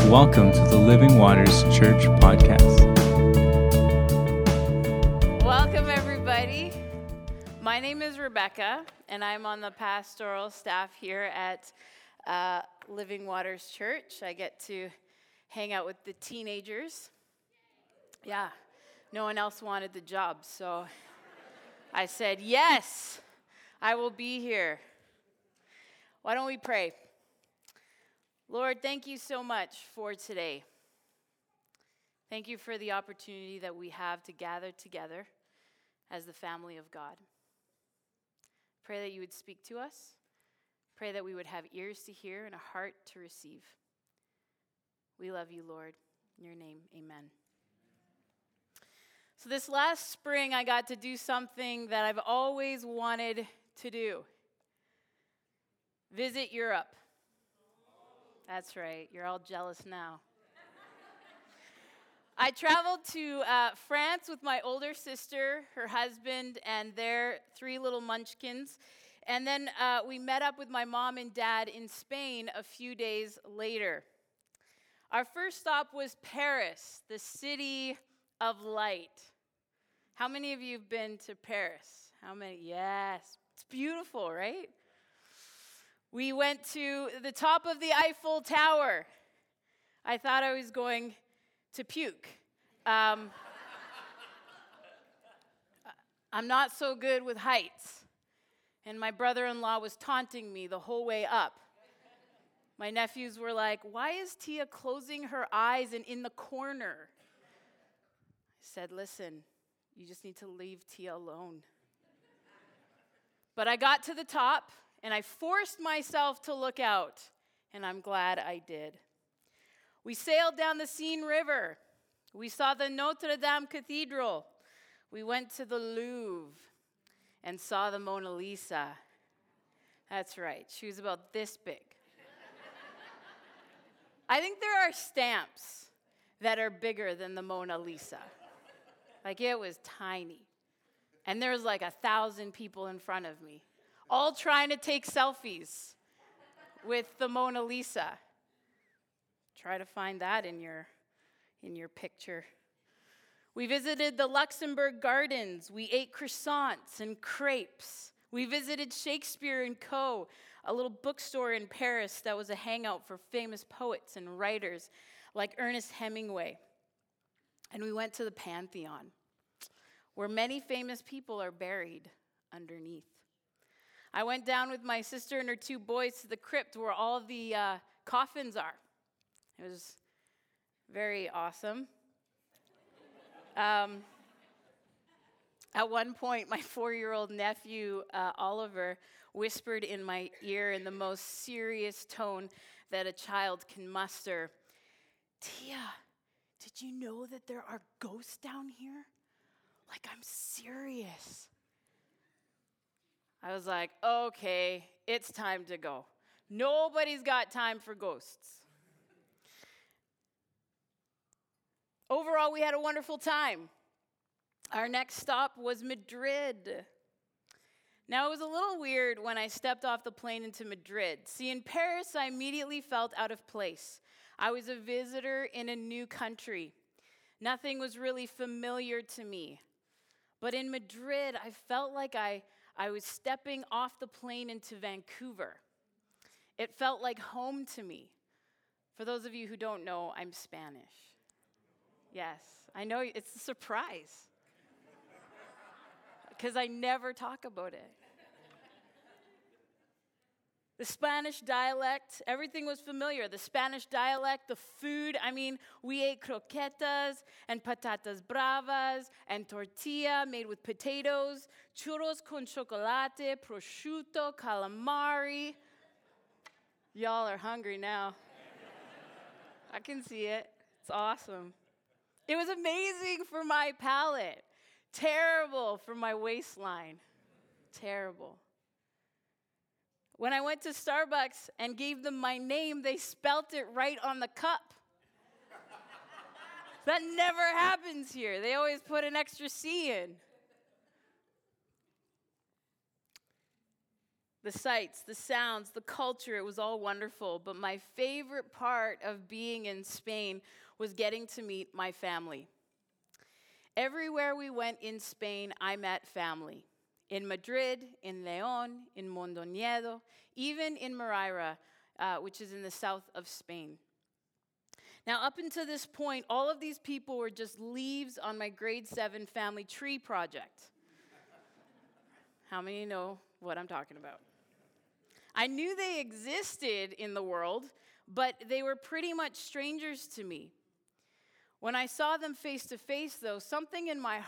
Welcome to the Living Waters Church podcast. Welcome, everybody. My name is Rebecca, and I'm on the pastoral staff here at Living Waters Church. I get to hang out with the teenagers. Yeah, no one else wanted the job, so I said, yes, I will be here. Why don't we pray? Lord, thank you so much for today. Thank you for the opportunity that we have to gather together as the family of God. Pray that you would speak to us. Pray that we would have ears to hear and a heart to receive. We love you, Lord. In your name, amen. So this last spring, I got to do something that I've always wanted to do. Visit Europe. That's right. You're all jealous now. I traveled to France with my older sister, her husband, and their 3 little munchkins. And then we met up with my mom and dad in Spain a few days later. Our first stop was Paris, the city of light. How many of you have been to Paris? How many? Yes. It's beautiful, right? We went to the top of the Eiffel Tower. I thought I was going to puke. I'm not so good with heights. And my brother-in-law was taunting me the whole way up. My nephews were like, why is Tia closing her eyes and in the corner? I said, listen, you just need to leave Tia alone. But I got to the top, and I forced myself to look out, and I'm glad I did. We sailed down the Seine River. We saw the Notre Dame Cathedral. We went to the Louvre and saw the Mona Lisa. That's right, she was about this big. I think there are stamps that are bigger than the Mona Lisa. Like, it was tiny. And there was like 1,000 people in front of me, all trying to take selfies with the Mona Lisa. Try to find that in your picture. We visited the Luxembourg Gardens. We ate croissants and crepes. We visited Shakespeare & Co., a little bookstore in Paris that was a hangout for famous poets and writers like Ernest Hemingway. And we went to the Pantheon, where many famous people are buried underneath. I went down with my sister and her 2 boys to the crypt where all the coffins are. It was very awesome. At one point, my 4-year-old nephew, Oliver, whispered in my ear in the most serious tone that a child can muster, Tia, did you know that there are ghosts down here? Like, I'm serious. I was like, okay, it's time to go. Nobody's got time for ghosts. Overall, we had a wonderful time. Our next stop was Madrid. Now, it was a little weird when I stepped off the plane into Madrid. See, in Paris, I immediately felt out of place. I was a visitor in a new country. Nothing was really familiar to me. But in Madrid, I felt like I was stepping off the plane into Vancouver. It felt like home to me. For those of you who don't know, I'm Spanish. Yes, I know it's a surprise. Because I never talk about it. The Spanish dialect, everything was familiar. The Spanish dialect, the food, we ate croquetas and patatas bravas and tortilla made with potatoes, churros con chocolate, prosciutto, calamari. Y'all are hungry now. I can see it. It's awesome. It was amazing for my palate. Terrible for my waistline. Terrible. When I went to Starbucks and gave them my name, they spelt it right on the cup. That never happens here. They always put an extra C in. The sights, the sounds, the culture, it was all wonderful. But my favorite part of being in Spain was getting to meet my family. Everywhere we went in Spain, I met family. In Madrid, in León, in Mondoñedo, even in Moreira, which is in the south of Spain. Now, up until this point, all of these people were just leaves on my grade 7 family tree project. How many know what I'm talking about? I knew they existed in the world, but they were pretty much strangers to me. When I saw them face to face, though, something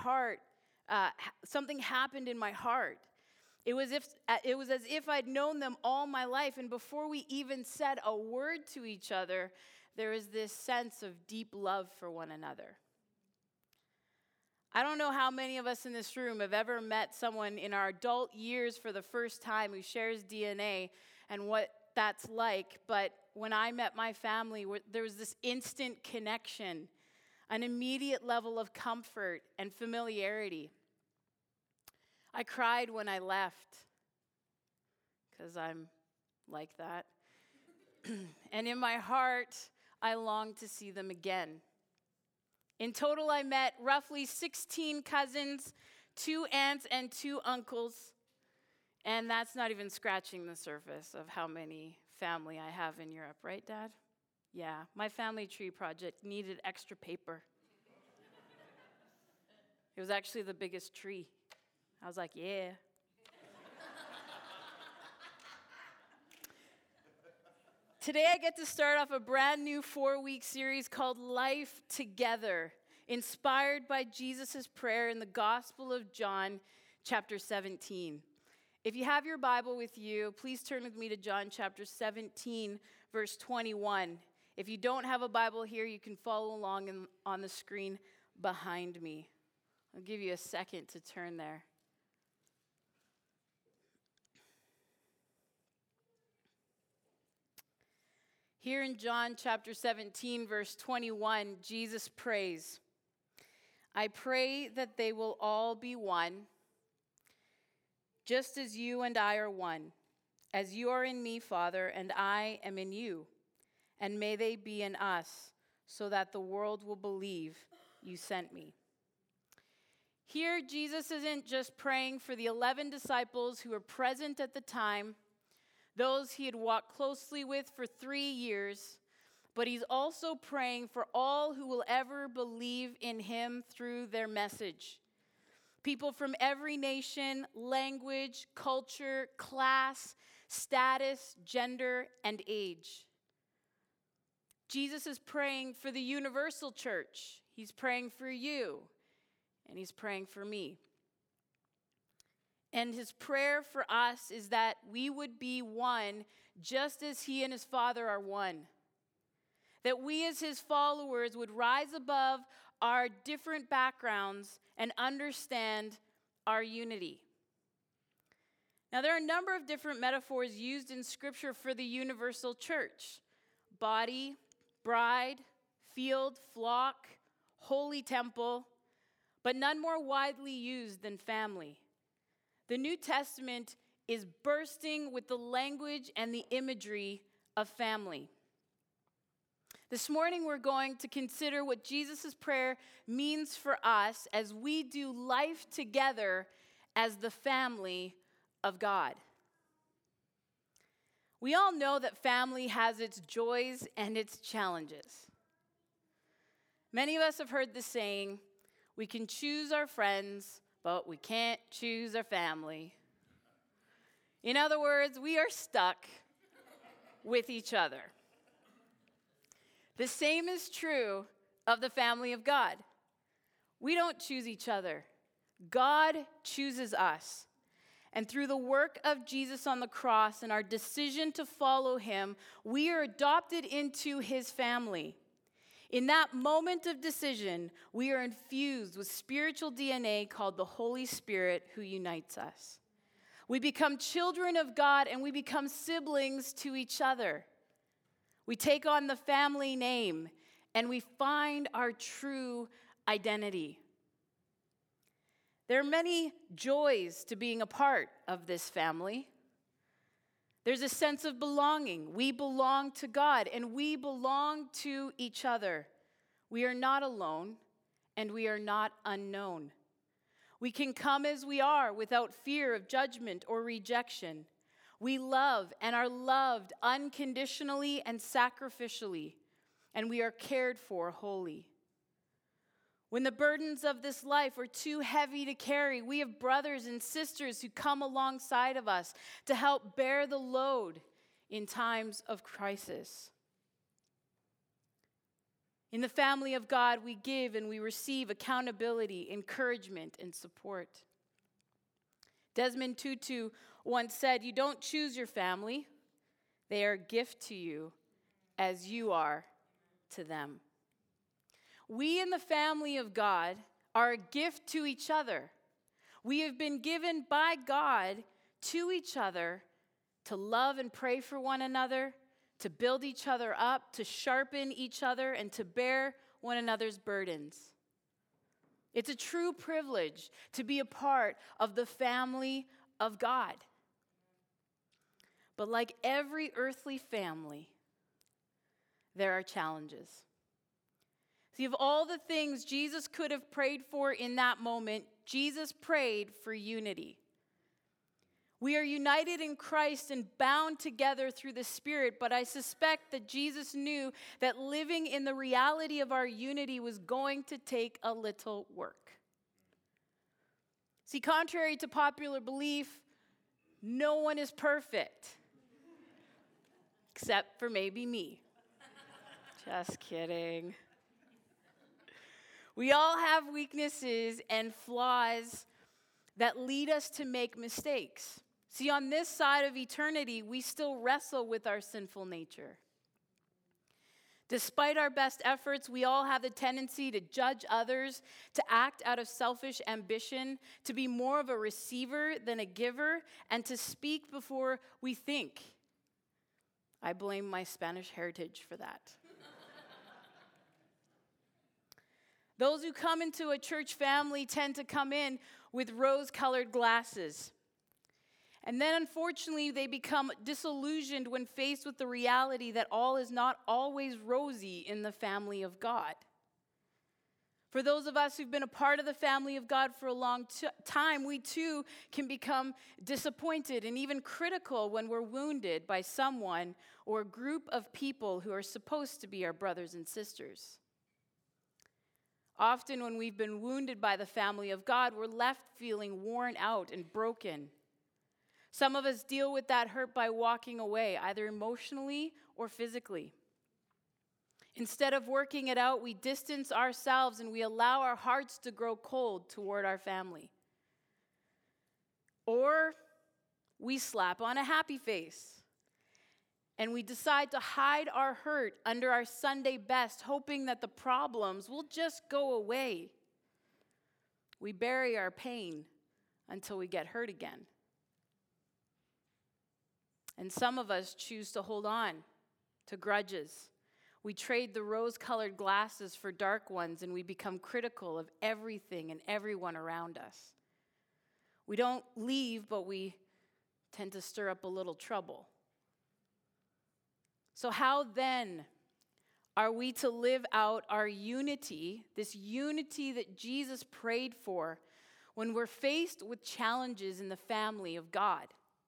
happened in my heart. It was as if I'd known them all my life, and before we even said a word to each other, there was this sense of deep love for one another. I don't know how many of us in this room have ever met someone in our adult years for the first time who shares DNA and what that's like, but when I met my family, there was this instant connection, an immediate level of comfort and familiarity. I cried when I left, because I'm like that. And in my heart, I longed to see them again. In total, I met roughly 16 cousins, 2 aunts, and 2 uncles. And that's not even scratching the surface of how many family I have in Europe, right, Dad? Yeah, my family tree project needed extra paper. It was actually the biggest tree. I was like, yeah. Today I get to start off a brand new 4-week series called Life Together, inspired by Jesus' prayer in the Gospel of John, chapter 17. If you have your Bible with you, please turn with me to John chapter 17, verse 21. If you don't have a Bible here, you can follow along on the screen behind me. I'll give you a second to turn there. Here in John chapter 17, verse 21, Jesus prays, "I pray that they will all be one, just as you and I are one, as you are in me, Father, and I am in you. And may they be in us, so that the world will believe you sent me." Here, Jesus isn't just praying for the 11 disciples who were present at the time, those he had walked closely with for 3 years, but he's also praying for all who will ever believe in him through their message. People from every nation, language, culture, class, status, gender, and age. Jesus is praying for the universal church. He's praying for you, and he's praying for me. And his prayer for us is that we would be one just as he and his Father are one. That we as his followers would rise above our different backgrounds and understand our unity. Now, there are a number of different metaphors used in Scripture for the universal church: body, bride, field, flock, holy temple, but none more widely used than family. The New Testament is bursting with the language and the imagery of family. This morning, we're going to consider what Jesus' prayer means for us as we do life together as the family of God. We all know that family has its joys and its challenges. Many of us have heard the saying, "We can choose our friends, but we can't choose our family." In other words, we are stuck with each other. The same is true of the family of God. We don't choose each other. God chooses us. And through the work of Jesus on the cross and our decision to follow him, we are adopted into his family. In that moment of decision, we are infused with spiritual DNA called the Holy Spirit who unites us. We become children of God and we become siblings to each other. We take on the family name and we find our true identity. There are many joys to being a part of this family. There's a sense of belonging. We belong to God, and we belong to each other. We are not alone, and we are not unknown. We can come as we are without fear of judgment or rejection. We love and are loved unconditionally and sacrificially, and we are cared for wholly. When the burdens of this life are too heavy to carry, we have brothers and sisters who come alongside of us to help bear the load in times of crisis. In the family of God, we give and we receive accountability, encouragement, and support. Desmond Tutu once said, "You don't choose your family. They are a gift to you as you are to them." We in the family of God are a gift to each other. We have been given by God to each other to love and pray for one another, to build each other up, to sharpen each other, and to bear one another's burdens. It's a true privilege to be a part of the family of God. But like every earthly family, there are challenges. See, of all the things Jesus could have prayed for in that moment, Jesus prayed for unity. We are united in Christ and bound together through the Spirit, but I suspect that Jesus knew that living in the reality of our unity was going to take a little work. See, contrary to popular belief, no one is perfect, except for maybe me. Just kidding. We all have weaknesses and flaws that lead us to make mistakes. See, on this side of eternity, we still wrestle with our sinful nature. Despite our best efforts, we all have the tendency to judge others, to act out of selfish ambition, to be more of a receiver than a giver, and to speak before we think. I blame my Spanish heritage for that. Those who come into a church family tend to come in with rose-colored glasses. And then, unfortunately, they become disillusioned when faced with the reality that all is not always rosy in the family of God. For those of us who've been a part of the family of God for a long time, we too can become disappointed and even critical when we're wounded by someone or a group of people who are supposed to be our brothers and sisters. Often when we've been wounded by the family of God, we're left feeling worn out and broken. Some of us deal with that hurt by walking away, either emotionally or physically. Instead of working it out, we distance ourselves and we allow our hearts to grow cold toward our family. Or we slap on a happy face and we decide to hide our hurt under our Sunday best, hoping that the problems will just go away. We bury our pain until we get hurt again. And some of us choose to hold on to grudges. We trade the rose-colored glasses for dark ones, and we become critical of everything and everyone around us. We don't leave, but we tend to stir up a little trouble. So how then are we to live out our unity, this unity that Jesus prayed for, when we're faced with challenges in the family of God?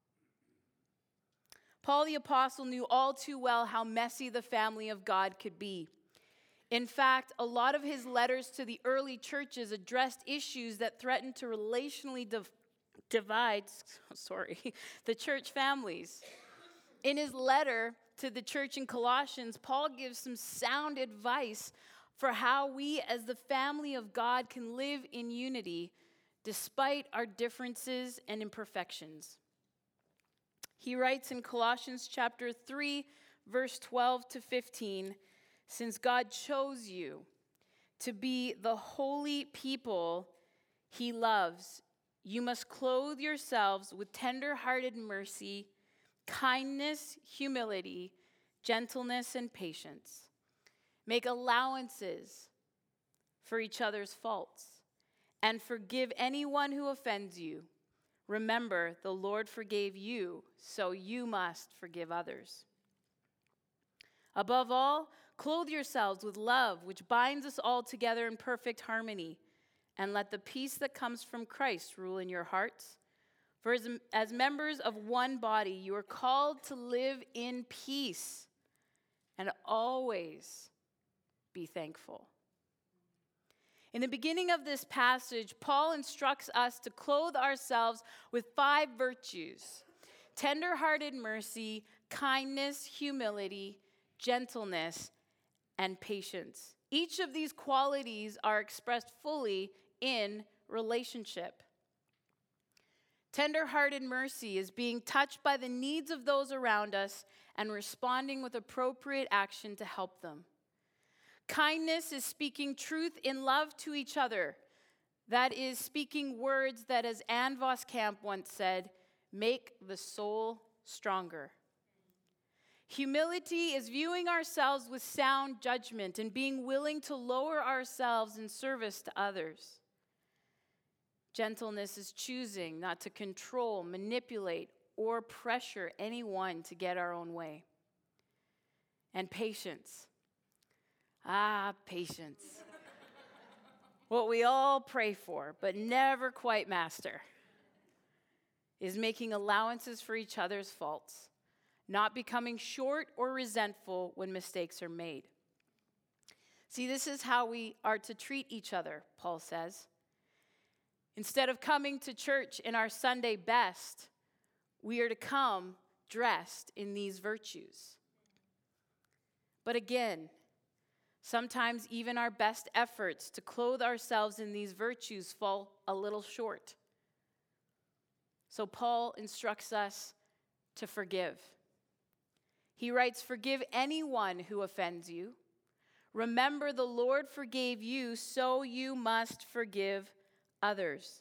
Paul the Apostle knew all too well how messy the family of God could be. In fact, a lot of his letters to the early churches addressed issues that threatened to relationally divide the church families. In his letter to the church in Colossians, Paul gives some sound advice for how we as the family of God can live in unity despite our differences and imperfections. He writes in Colossians chapter 3, verse 12 to 15, "Since God chose you to be the holy people he loves, you must clothe yourselves with tender-hearted mercy, kindness, humility, gentleness, and patience. Make allowances for each other's faults, and forgive anyone who offends you. Remember, the Lord forgave you, so you must forgive others. Above all, clothe yourselves with love, which binds us all together in perfect harmony, and let the peace that comes from Christ rule in your hearts. For as members of one body, you are called to live in peace and always be thankful. In the beginning of this passage, Paul instructs us to clothe ourselves with 5 virtues: tender-hearted mercy, kindness, humility, gentleness, and patience. Each of these qualities are expressed fully in relationship. Tender-hearted mercy is being touched by the needs of those around us and responding with appropriate action to help them. Kindness is speaking truth in love to each other. That is speaking words that, as Anne Voskamp once said, make the soul stronger. Humility is viewing ourselves with sound judgment and being willing to lower ourselves in service to others. Gentleness is choosing not to control, manipulate, or pressure anyone to get our own way. And patience. Patience. What we all pray for, but never quite master, is making allowances for each other's faults, not becoming short or resentful when mistakes are made. See, this is how we are to treat each other, Paul says. Instead of coming to church in our Sunday best, we are to come dressed in these virtues. But again, sometimes even our best efforts to clothe ourselves in these virtues fall a little short. So Paul instructs us to forgive. He writes, "Forgive anyone who offends you. Remember, the Lord forgave you, so you must forgive others."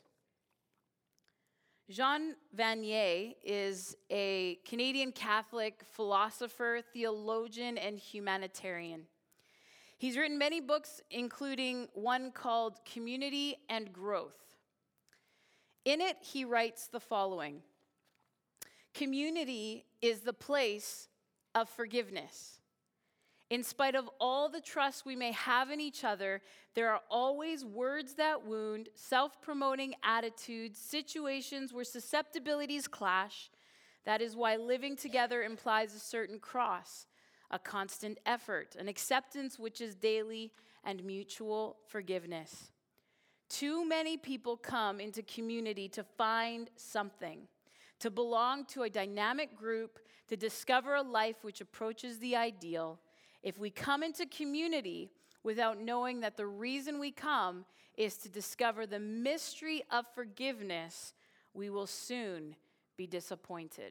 Jean Vanier is a Canadian Catholic philosopher, theologian, and humanitarian. He's written many books, including one called Community and Growth. In it, he writes the following: "Community is the place of forgiveness. In spite of all the trust we may have in each other, there are always words that wound, self-promoting attitudes, situations where susceptibilities clash. That is why living together implies a certain cross, a constant effort, an acceptance which is daily, and mutual forgiveness. Too many people come into community to find something, to belong to a dynamic group, to discover a life which approaches the ideal. If we come into community without knowing that the reason we come is to discover the mystery of forgiveness, we will soon be disappointed."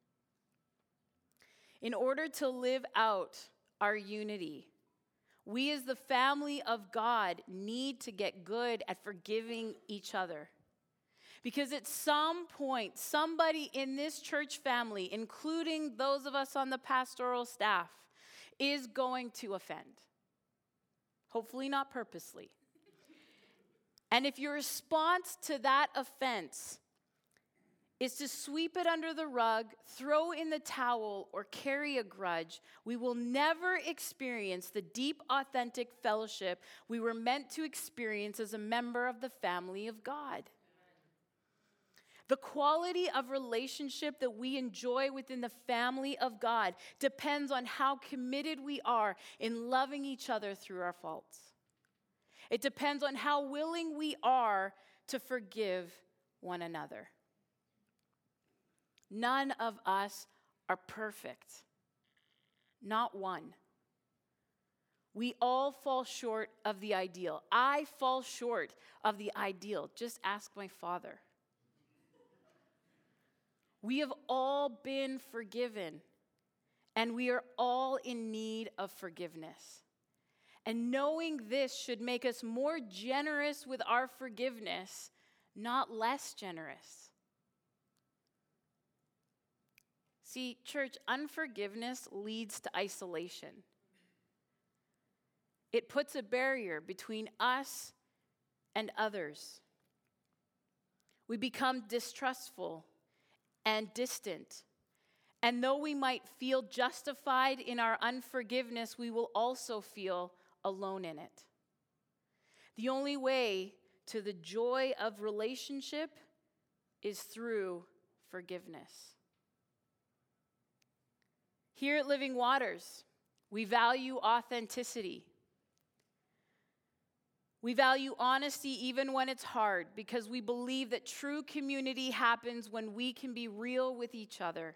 In order to live out our unity, we as the family of God need to get good at forgiving each other. Because at some point, somebody in this church family, including those of us on the pastoral staff, is going to offend. Hopefully not purposely. And if your response to that offense is to sweep it under the rug, throw in the towel, or carry a grudge, we will never experience the deep, authentic fellowship we were meant to experience as a member of the family of God. The quality of relationship that we enjoy within the family of God depends on how committed we are in loving each other through our faults. It depends on how willing we are to forgive one another. None of us are perfect. Not one. We all fall short of the ideal. I fall short of the ideal. Just ask my father. We have all been forgiven, and we are all in need of forgiveness. And knowing this should make us more generous with our forgiveness, not less generous. See, church, unforgiveness leads to isolation. It puts a barrier between us and others. We become distrustful and distant. And though we might feel justified in our unforgiveness, we will also feel alone in it. The only way to the joy of relationship is through forgiveness. Here at Living Waters, we value authenticity. We value honesty even when it's hard, because we believe that true community happens when we can be real with each other.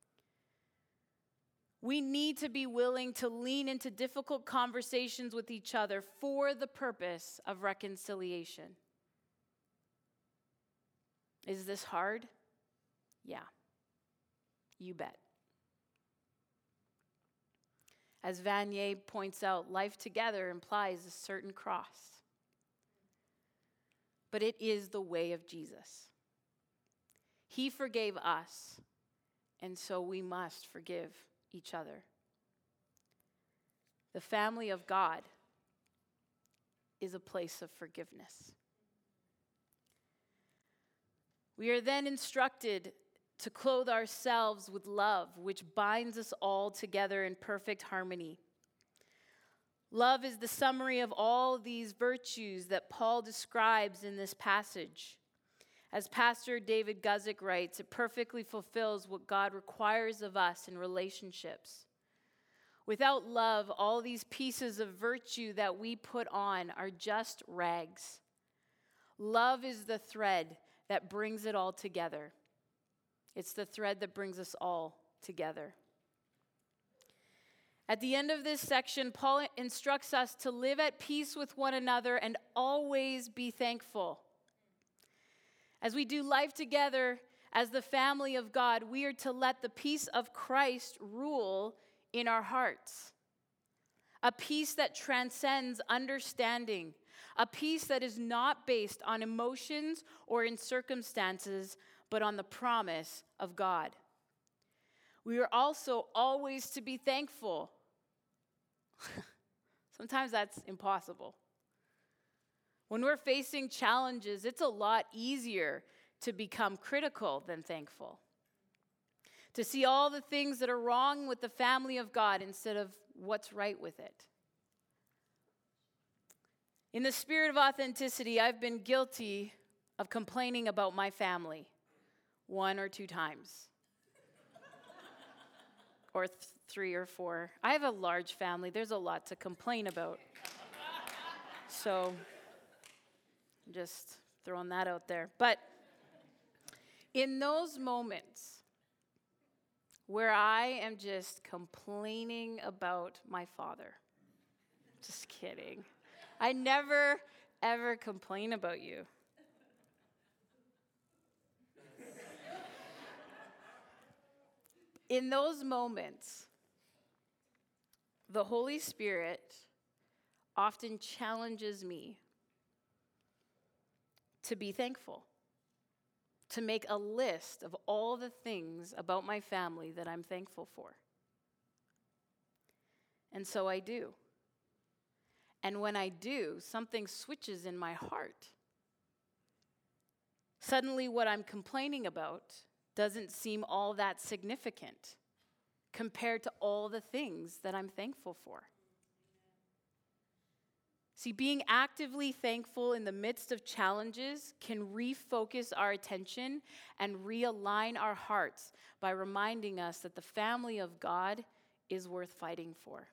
We need to be willing to lean into difficult conversations with each other for the purpose of reconciliation. Is this hard? Yeah, you bet. As Vanier points out, life together implies a certain cross. But it is the way of Jesus. He forgave us, and so we must forgive each other. The family of God is a place of forgiveness. We are then instructed to clothe ourselves with love, which binds us all together in perfect harmony. Love is the summary of all these virtues that Paul describes in this passage. As Pastor David Guzik writes, it perfectly fulfills what God requires of us in relationships. Without love, all these pieces of virtue that we put on are just rags. Love is the thread that brings it all together. It's the thread that brings us all together. At the end of this section, Paul instructs us to live at peace with one another and always be thankful. As we do life together as the family of God, we are to let the peace of Christ rule in our hearts. A peace that transcends understanding. A peace that is not based on emotions or in circumstances, but on the promise of God. We are also always to be thankful. Sometimes that's impossible. When we're facing challenges, it's a lot easier to become critical than thankful. To see all the things that are wrong with the family of God instead of what's right with it. In the spirit of authenticity, I've been guilty of complaining about my family 1 or 2 times. Or 3 or 4. I have a large family. There's a lot to complain about. So, I'm just throwing that out there. But in those moments where I am just complaining about my father, just kidding. I never, ever complain about you. In those moments, the Holy Spirit often challenges me to be thankful, to make a list of all the things about my family that I'm thankful for. And so I do. And when I do, something switches in my heart. Suddenly, what I'm complaining about doesn't seem all that significant compared to all the things that I'm thankful for. See, being actively thankful in the midst of challenges can refocus our attention and realign our hearts by reminding us that the family of God is worth fighting for.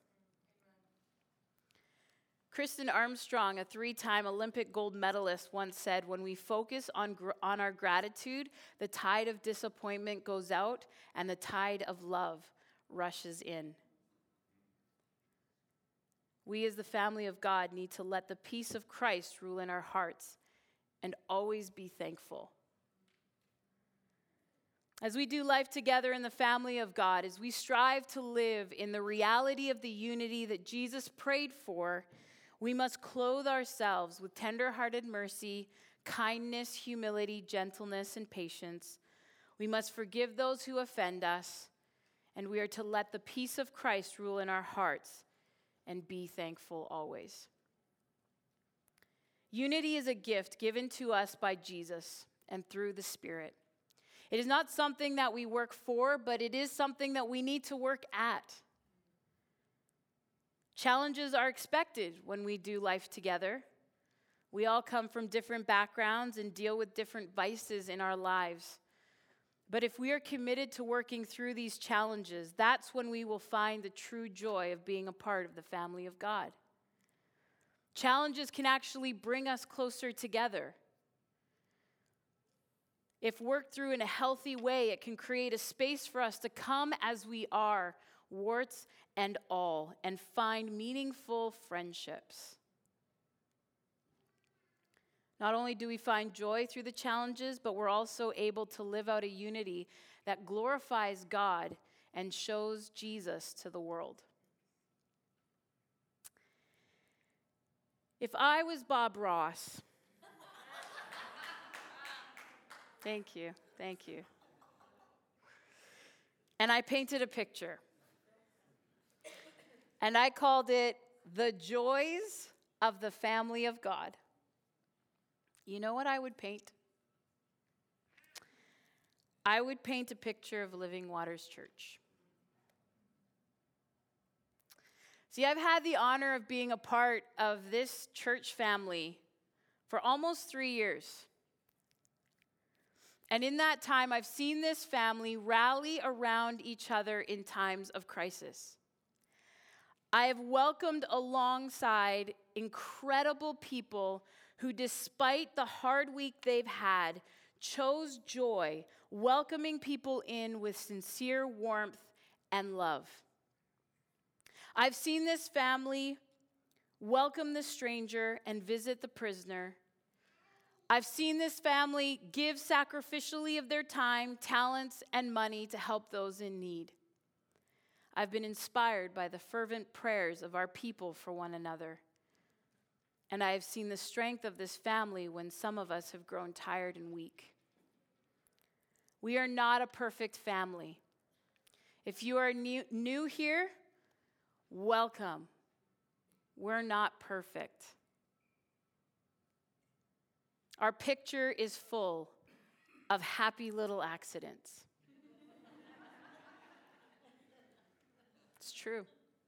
Kristen Armstrong, a 3-time Olympic gold medalist, once said, "When we focus on our gratitude, the tide of disappointment goes out and the tide of love rushes in." We as the family of God need to let the peace of Christ rule in our hearts and always be thankful. As we do life together in the family of God, as we strive to live in the reality of the unity that Jesus prayed for, we must clothe ourselves with tender-hearted mercy, kindness, humility, gentleness, and patience. We must forgive those who offend us, and we are to let the peace of Christ rule in our hearts and be thankful always. Unity is a gift given to us by Jesus, and through the Spirit. It is not something that we work for, but it is something that we need to work at. Challenges are expected when we do life together. We all come from different backgrounds and deal with different vices in our lives. But if we are committed to working through these challenges, that's when we will find the true joy of being a part of the family of God. Challenges can actually bring us closer together. If worked through in a healthy way, it can create a space for us to come as we are, warts and all, and find meaningful friendships. Not only do we find joy through the challenges, but we're also able to live out a unity that glorifies God and shows Jesus to the world. If I was Bob Ross, thank you, and I painted a picture, and I called it The Joys of the Family of God. You know what I would paint? I would paint a picture of Living Waters Church. See, I've had the honor of being a part of this church family for almost 3 years. And in that time, I've seen this family rally around each other in times of crisis. I have welcomed alongside incredible people who, despite the hard week they've had, chose joy, welcoming people in with sincere warmth and love. I've seen this family welcome the stranger and visit the prisoner. I've seen this family give sacrificially of their time, talents, and money to help those in need. I've been inspired by the fervent prayers of our people for one another. And I have seen the strength of this family when some of us have grown tired and weak. We are not a perfect family. If you are new here, welcome. We're not perfect. Our picture is full of happy little accidents. It's true.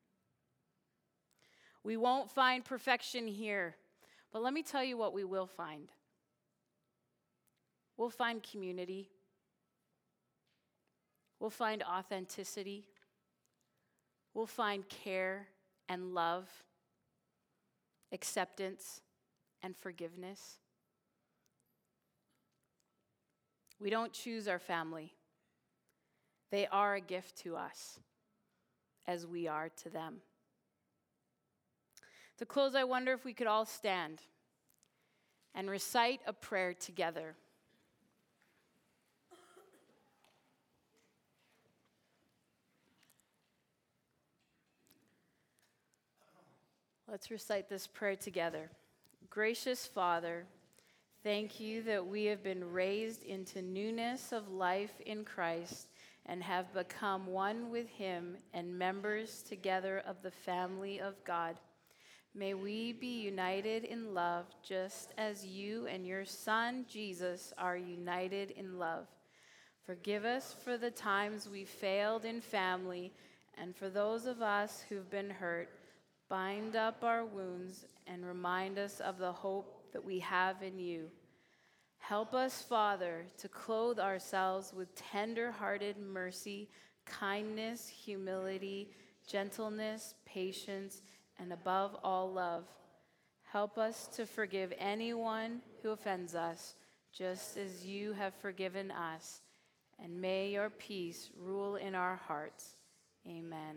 We won't find perfection here, but let me tell you what we will find. We'll find community. We'll find authenticity. We'll find care and love, acceptance and forgiveness. We don't choose our family. They are a gift to us, as we are to them. To close, I wonder if we could all stand and recite a prayer together. Let's recite this prayer together. Gracious Father, thank you that we have been raised into newness of life in Christ and have become one with him and members together of the family of God. May we be united in love just as you and your Son, Jesus, are united in love. Forgive us for the times we failed in family and for those of us who've been hurt. Bind up our wounds and remind us of the hope that we have in you. Help us, Father, to clothe ourselves with tender-hearted mercy, kindness, humility, gentleness, patience, and above all, love. Help us to forgive anyone who offends us, just as you have forgiven us. And may your peace rule in our hearts. Amen.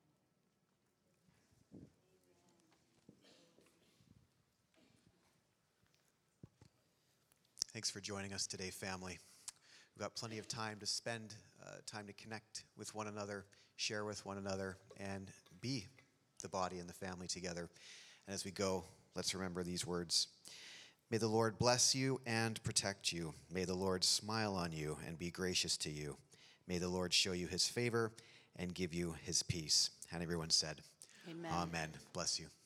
Thanks for joining us today, family. We've got plenty of time to spend, time to connect with one another, share with one another, and be the body and the family together. And as we go, let's remember these words. May the Lord bless you and protect you. May the Lord smile on you and be gracious to you. May the Lord show you his favor and give you his peace. And everyone said, Amen. Amen. Bless you.